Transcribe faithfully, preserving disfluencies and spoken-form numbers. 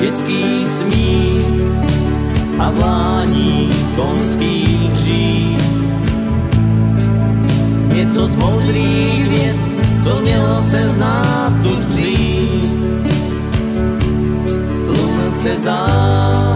dětský smích a vlání konských hřích. Něco z moudrých věd, co měl se znát už dřív. Slunce zář